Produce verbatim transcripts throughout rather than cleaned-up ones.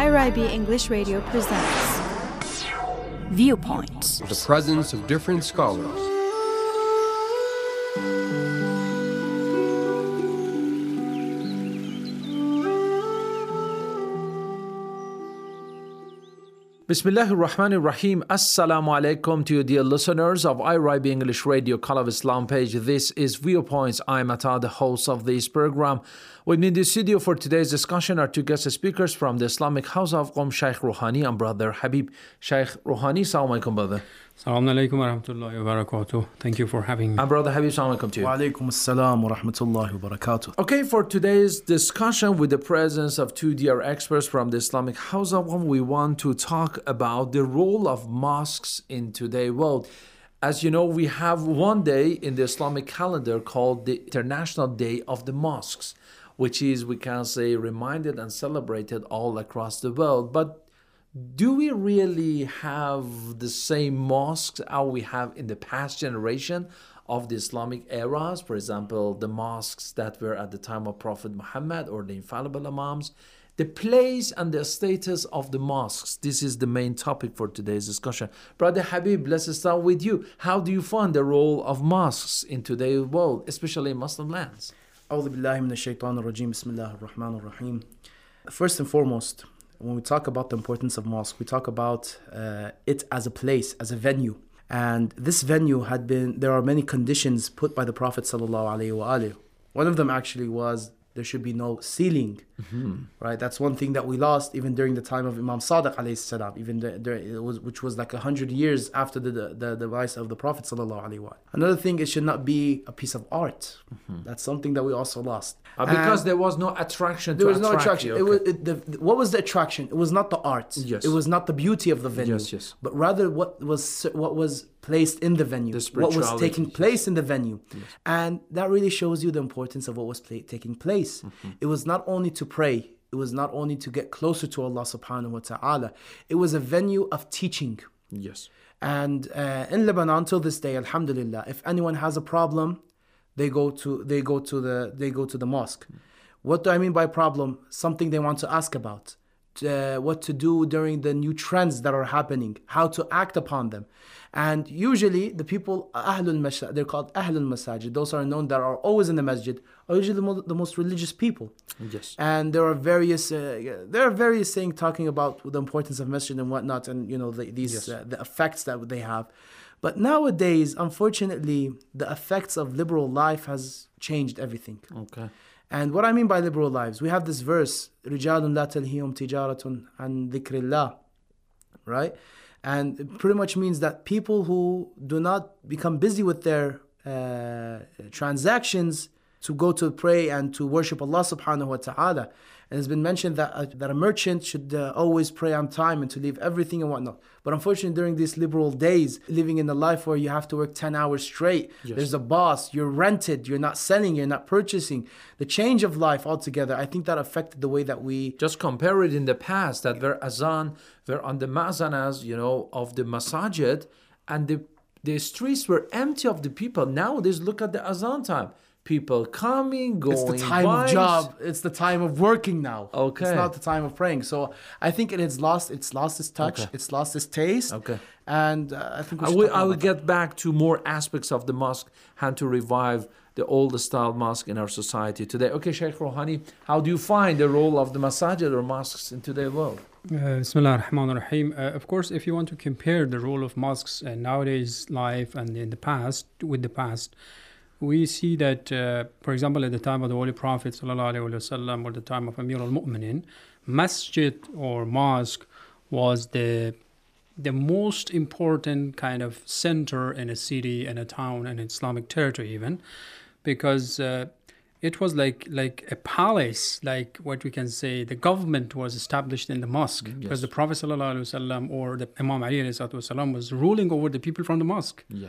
I R I B English Radio presents Viewpoints. The presence of different scholars. Bismillahir Rahmanir Rahim. Assalamu alaikum to you, dear listeners of I R I B English Radio Call of Islam page. This is Viewpoints. I'm Ata, the host of this program. With me in the studio for today's discussion are two guest speakers from the Islamic House of Qom, Shaykh Rouhani and Brother Habib. Shaykh Rouhani, Assalamu alaikum, brother. Assalamu alaikum wa rahmatullahi wa barakatuh. Thank you for having me. And Brother Habib, Assalamu alaikum to you. Wa alaikum assalam wa rahmatullahi wa barakatuh. Okay, for today's discussion with the presence of two dear experts from the Islamic House of Qom, we want to talk about the role of mosques in today's world. As you know, we have one day in the Islamic calendar called the International Day of the Mosques, which is, we can say, reminded and celebrated all across the world. But do we really have the same mosques as we have in the past generation of the Islamic eras? For example, the mosques that were at the time of Prophet Muhammad or the infallible Imams. The place and the status of the mosques. This is the main topic for today's discussion. Brother Habib, let's start with you. How do you find the role of mosques in today's world, especially in Muslim lands? A'udhu billahi minash shaitanir rajim. Bismillahir rahmanir rahim. First and foremost, when we talk about the importance of mosque, we talk about uh, it as a place, as a venue. And this venue had been, there are many conditions put by the Prophet sallallahu alaihi wasallam. One of them actually was there should be no ceiling, mm-hmm. right? That's one thing that we lost even during the time of Imam Sadiq alayhi salam, even the, the, it was, which was like a hundred years after the, the, the device of the Prophet sallallahu alaihi wasallam. Another thing, it should not be a piece of art. Mm-hmm. That's something that we also lost. Uh, because and there was no attraction to There was attract no attraction. You, okay. okay. it was, it, the, what was the attraction? It was not the art. Yes. It was not the beauty of the venue. Yes, yes. But rather what was what was placed in the venue. The what was taking yes. place in the venue. Yes. And that really shows you the importance of what was play, taking place. Mm-hmm. It was not only to pray. It was not only to get closer to Allah subhanahu wa ta'ala. It was a venue of teaching. Yes. And uh, in Lebanon until this day, alhamdulillah, if anyone has a problem, they go to they go to the they go to the mosque. Mm-hmm. What do I mean by problem? Something they want to ask about. Uh, what to do during the new trends that are happening, how to act upon them. And usually the people, Ahlul Masajid, they're called Ahlul Masajid, those are known that are always in the masjid, are usually the, mo- the most religious people. Yes. And there are various uh, there are various things talking about the importance of masjid and whatnot, and you know the, these yes. uh, the effects that they have. But nowadays, unfortunately, the effects of liberal life has changed everything. Okay. And what I mean by liberal lives, we have this verse, رِجَالٌ لَا تَلْهِيهُمْ تِجَارَةٌ عَنْ ذِكْرِ اللَّهِ, right? And it pretty much means that people who do not become busy with their uh, transactions to go to pray and to worship Allah subhanahu wa ta'ala. And it's been mentioned that, uh, that a merchant should uh, always pray on time and to leave everything and whatnot. But unfortunately, during these liberal days, living in a life where you have to work ten hours straight, yes. there's a boss, you're rented, you're not selling, you're not purchasing. The change of life altogether, I think that affected the way that we... Just compare it in the past, that were azan, were on the mazanas, you know, of the masajid, and the, the streets were empty of the people. Nowadays, look at the azan time. People coming, going, It's the time buying. of job. It's the time of working now. Okay. It's not the time of praying. So I think it has lost. It's lost its touch. Okay. It's lost its taste. Okay. And uh, I think we I should will, talk I about will that. get back to more aspects of the mosque and to revive the old style mosque in our society today. Okay, Shaykh Rouhani, how do you find the role of the masajid or mosques in today's world? Uh, Bismillah ar-Rahman ar-Rahim. Uh, of course, if you want to compare the role of mosques in nowadays life and in the past with the past, we see that, uh, for example, at the time of the Holy Prophet sallallahu alaihi wasallam, or the time of Amir al-Mu'minin, masjid or mosque was the the most important kind of center in a city, in a town, in Islamic territory even, because uh, it was like like a palace, like what we can say, the government was established in the mosque, yes. because the Prophet sallallahu alaihi wasallam or the Imam Ali alayhi salatu wasallam was ruling over the people from the mosque. Yes.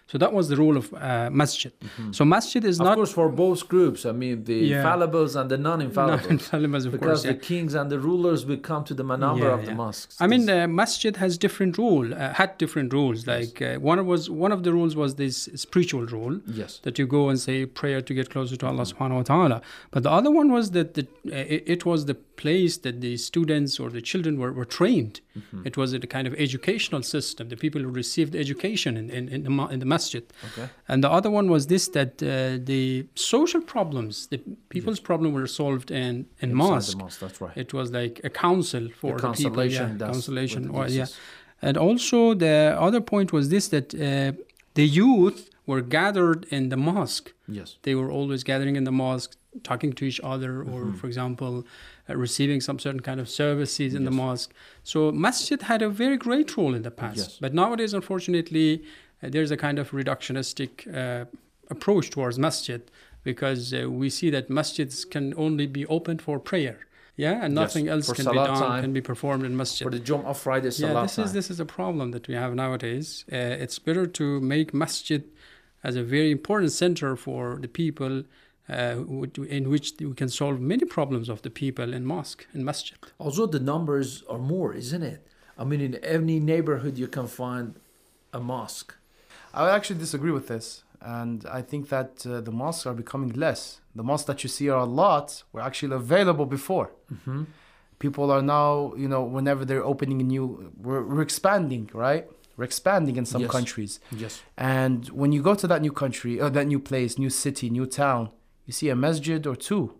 So that was the role of uh, masjid. Mm-hmm. So masjid is of not... Of course, for both groups. I mean, the yeah. infallibles and the non-infallibles. Non-infallibles, of because course. Because the yeah. kings and the rulers will come to the manabra yeah, of yeah. the mosques. I mean, uh, masjid has different rule, uh, had different rules. Like uh, one was one of the rules was this spiritual rule. Yes. That you go and say prayer to get closer to Allah subhanahu wa ta'ala. But the other one was that the, uh, it, it was the place that the students or the children were, were trained. Mm-hmm. It was a kind of educational system. The people who received education in, in, in, the, in the masjid. Okay. And the other one was this, that uh, the social problems, the people's yes. problems were solved in, in mosque. mosque. That's right. It was like a council for the, the people. Yeah, consolation. Or, yeah. Is. And also the other point was this, that uh, the youth were gathered in the mosque. Yes. They were always gathering in the mosque, talking to each other, or, mm-hmm. for example, uh, receiving some certain kind of services in yes. the mosque. So masjid had a very great role in the past. Yes. But nowadays, unfortunately, uh, there's a kind of reductionistic uh, approach towards masjid, because uh, we see that masjids can only be opened for prayer. Yeah, and nothing yes. else for can be done, time, can be performed in masjid. For the Jum'ah Friday Salat Yeah, this time. is this is a problem that we have nowadays. Uh, it's better to make masjid as a very important center for the people, uh, in which we can solve many problems of the people in mosque, in masjid. Also, the numbers are more, isn't it? I mean, in every neighborhood you can find a mosque. I would actually disagree with this. And I think that uh, the mosques are becoming less. The mosques that you see are a lot were actually available before. Mm-hmm. People are now, you know, whenever they're opening a new, we're, we're expanding, right? We're expanding in some yes. countries. Yes. And when you go to that new country, or that new place, new city, new town, you see a masjid or two.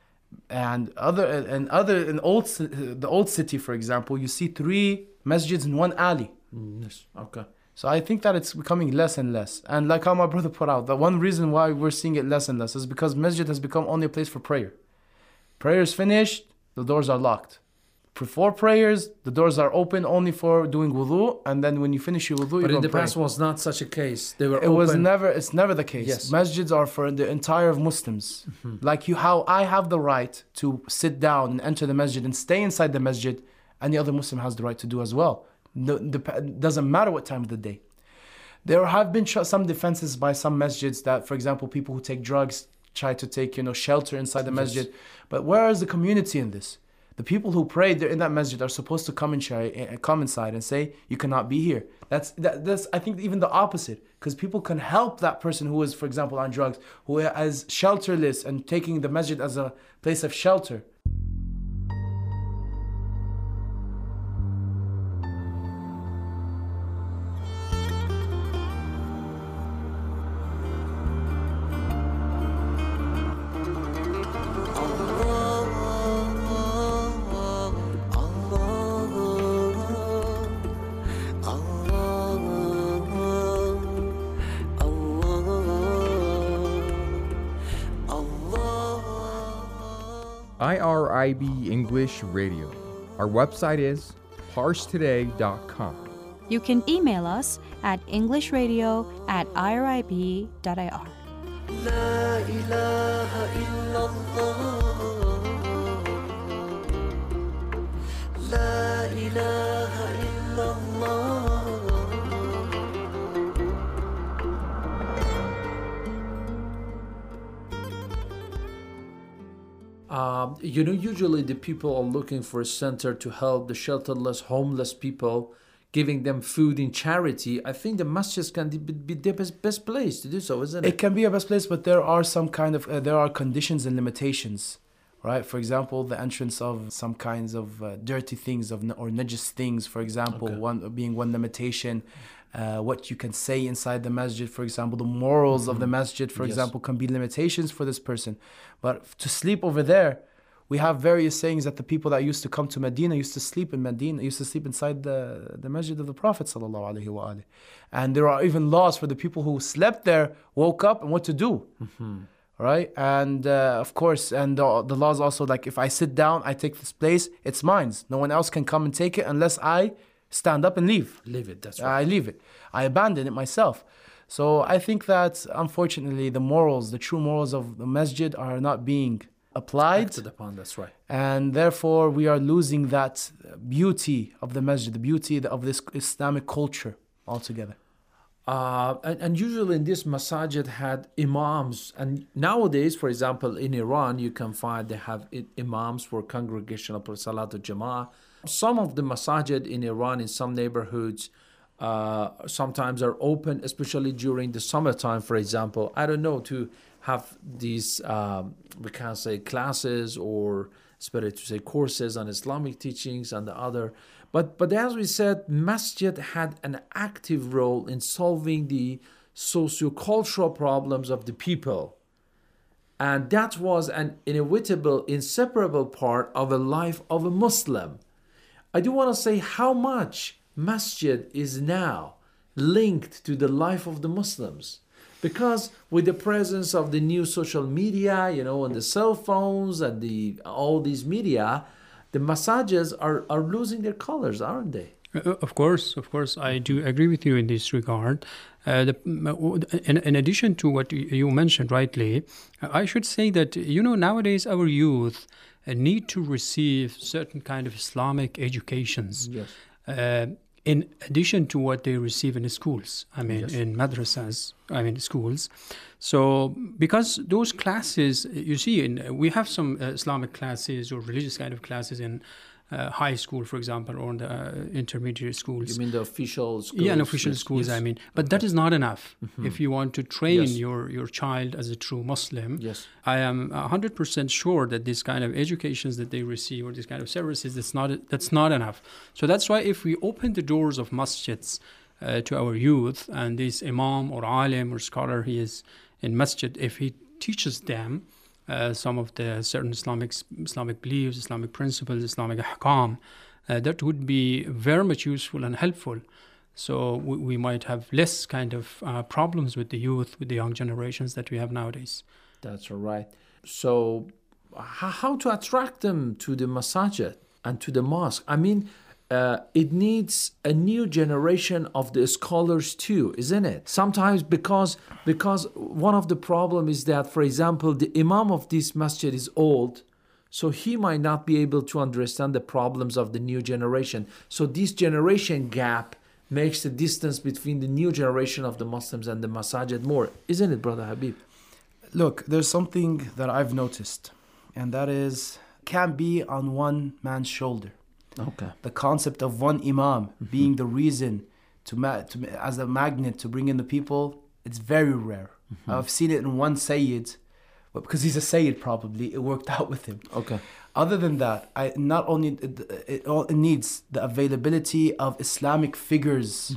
And other, and other, in old, the old city, for example, you see three masjids in one alley. Mm, yes. Okay. So I think that it's becoming less and less. And like how my brother put out, the one reason why we're seeing it less and less is because masjid has become only a place for prayer. Prayer is finished, the doors are locked. Before prayers, the doors are open only for doing wudu, and then when you finish your wudu, but you in the pray. past was not such a case. They were it open. was never. It's never the case. Yes. Masjids are for the entire of Muslims. Mm-hmm. Like you, how I have the right to sit down and enter the masjid and stay inside the masjid, and the other Muslim has the right to do as well. No, the, doesn't matter what time of the day. There have been some defenses by some masjids that, for example, people who take drugs try to take, you know, shelter inside the masjid. Yes. But where is the community in this? The people who prayed in that masjid are supposed to come and come inside and say, you cannot be here. That's, that, that's I think, even the opposite. Because people can help that person who is, for example, on drugs, who is shelterless and taking the masjid as a place of shelter. I R I B English Radio. Our website is parse today dot com. You can email us at englishradio at irib dot i r. La ilaha illallah. La ilaha illallah. Um, you know, usually the people are looking for a center to help the shelterless, homeless people, giving them food in charity. I think the masjids can be the best, best place to do so, isn't it? It can be a best place, but there are some kind of, uh, there are conditions and limitations, right? For example, the entrance of some kinds of uh, dirty things of or najis things, for example, okay. one being one limitation. Uh, what you can say inside the masjid, for example, the morals mm-hmm. of the masjid, for yes. example, can be limitations for this person. But to sleep over there, we have various sayings that the people that used to come to Medina used to sleep in Medina, used to sleep inside the, the masjid of the Prophet sallallahu alaihi wa alihi. And there are even laws for the people who slept there, woke up, and what to do. Mm-hmm. Right? And uh, of course, and the, the laws also, like if I sit down, I take this place, it's mine. No one else can come and take it unless I stand up and leave. Leave it, that's right. I leave it. I abandon it myself. So I think that, unfortunately, the morals, the true morals of the masjid are not being applied. Acted upon, that's right. And therefore, we are losing that beauty of the masjid, the beauty of this Islamic culture altogether. Uh, and, and usually in this masajid had imams. And nowadays, for example, in Iran, you can find they have i- imams for congregational for Salatul Jama'ah. Some of the masajid in Iran, in some neighborhoods, uh, sometimes are open, especially during the summertime, for example. I don't know, to have these, um, we can say, classes or, it's better to say, courses on Islamic teachings and the other. But but as we said, masjid had an active role in solving the socio-cultural problems of the people. And that was an inevitable, inseparable part of the life of a Muslim. I do want to say how much masjid is now linked to the life of the Muslims. Because with the presence of the new social media, you know, and the cell phones and the all these media, the masajids are, are losing their colors, aren't they? Uh, Of course, of course, I do agree with you in this regard. Uh, the, in, in addition to what you you mentioned rightly, I should say that, you know, nowadays our youth uh, need to receive certain kind of Islamic educations. Yes. Uh, in addition to what they receive in the schools, I mean, Yes. in madrasas, I mean, schools. So, because those classes, you see, in, we have some uh, Islamic classes or religious kind of classes in uh, high school, for example, or in the uh, intermediate schools. You mean the official schools? Yeah, in official Yes, schools, yes. I mean. But that is not enough. If you want to train Yes. your, your child as a true Muslim, Yes. I am one hundred percent sure that this kind of educations that they receive or this kind of services, that's not, that's not enough. So that's why if we open the doors of masjids uh, to our youth, and this imam or alim or scholar, he is in masjid, if he teaches them uh, some of the certain Islamic Islamic beliefs, Islamic principles, Islamic ahkam, uh, that would be very much useful and helpful. So we, we might have less kind of uh, problems with the youth, with the young generations that we have nowadays. That's all right. So, h- how to attract them to the masajid and to the mosque? I mean, uh, it needs a new generation of the scholars too, isn't it? Sometimes because because one of the problem is that, for example, the imam of this masjid is old, so he might not be able to understand the problems of the new generation. So this generation gap makes the distance between the new generation of the Muslims and the masajid more, isn't it, Brother Habib? Look, there's something that I've noticed, and that is can't be on one man's shoulder. Okay. The concept of one imam being the reason to, ma- to as a magnet to bring in the people, it's very rare. I've seen it in one Sayyid, but because he's a Sayyid, probably it worked out with him. Okay. Other than that, I not only it, it, it needs the availability of Islamic figures,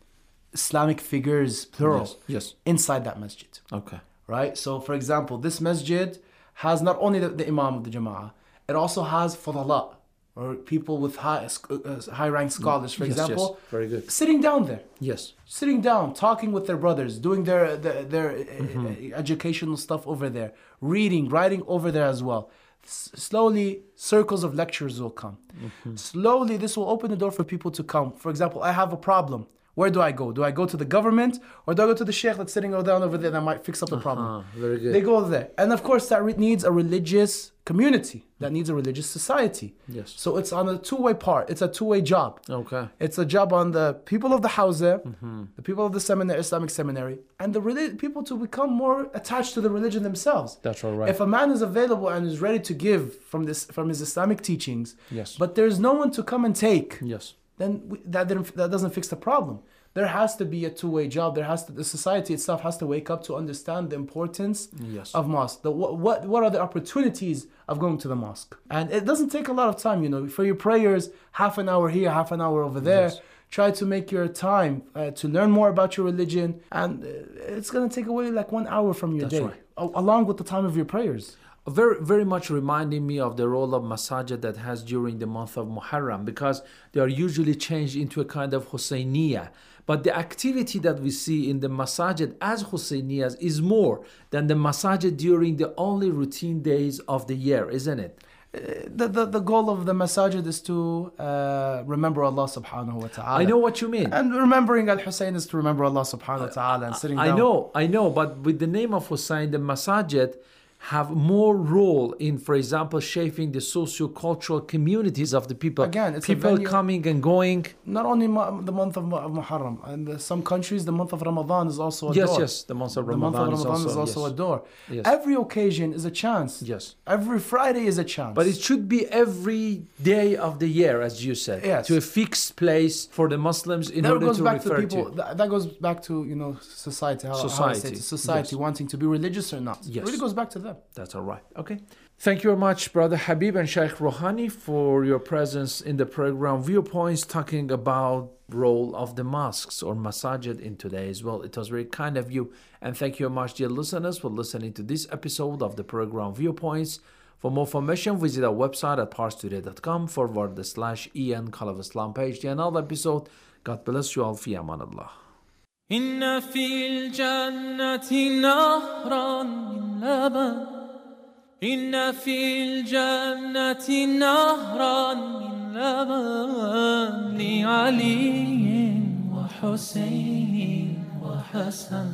Islamic figures plural, Yes. Yes. inside that masjid. Okay. Right? So, for example, this masjid has not only the, the imam of the jama'ah, it also has fadalah, or people with high uh, high ranked scholars, for Yes, example, yes. Very good. sitting down there, Yes. sitting down, talking with their brothers, doing their their, their uh, educational stuff over there, reading, writing over there as well. S- slowly, circles of lectures will come. Slowly, this will open the door for people to come. For example, I have a problem. Where do I go? Do I go to the government, or do I go to the sheikh that's sitting down over there that might fix up the problem? Ah, very good. They go there. And of course, that re- needs a religious community. That needs a religious society. Yes. So it's on a two-way part. It's a two-way job. Okay. It's a job on the people of the Hawza, the people of the seminary, Islamic seminary, and the reli- people to become more attached to the religion themselves. That's all right. If a man is available and is ready to give from this from his Islamic teachings, Yes. but there's no one to come and take, Yes. then we, that didn't, that doesn't fix the problem. There has to be a two-way job. There has to the society itself has to wake up to understand the importance Yes. of mosque. The, what, what what are the opportunities of going to the mosque? And it doesn't take a lot of time, you know. For your prayers, half an hour here, half an hour over there. Yes. Try to make your time uh, to learn more about your religion, and uh, it's gonna take away like one hour from your That's day, right. a- along with the time of your prayers. Very, very much reminding me of the role of masajid that has during the month of Muharram, because they are usually changed into a kind of Husseiniya. But the activity that we see in the masajid as Husseyniyas is more than the masajid during the only routine days of the year, isn't it? The, the, the goal of the masajid is to uh, remember Allah subhanahu wa ta'ala. I know what you mean. And remembering Al-Hussein is to remember Allah subhanahu wa ta'ala and sitting I down. know, I know, but with the name of Hussein, the masajid have more role in, for example, shaping the socio-cultural communities of the people. Again, it's a people venue- coming and going. Not only ma- the month of, Mu- of Muharram, and the, some countries, the month of Ramadan is also a Yes, door. yes, the month of The Ramadan, month of Ramadan is also, is also yes. a door. Yes. Every occasion is a chance. Yes. Every Friday is a chance. But it should be every day of the year, as you said, Yes. to a fixed place for the Muslims in that order goes to back to refer people. to. That, that goes back to you know society. How, how I say Society, it, to society yes. wanting to be religious or not. Yes. It really goes back to them. That's all right. Okay. Thank you very much, Brother Habib and Sheikh Rouhani, for your presence in the program Viewpoints, talking about role of the mosques or masajid in today as well. It was very kind of you. And thank you very much, dear listeners, for listening to this episode of the program Viewpoints. For more information, visit our website at parstoday dot com forward slash En Call of Islam page. The another episode. God bless you all. Fi aman Allah. إن في الجنة نهرا من لبن إن في الجنة نهرا من لبن لعلي وحسين وحسن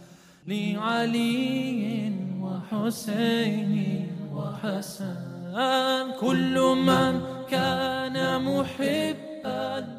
لعلي وحسين وحسن كل من كان محبا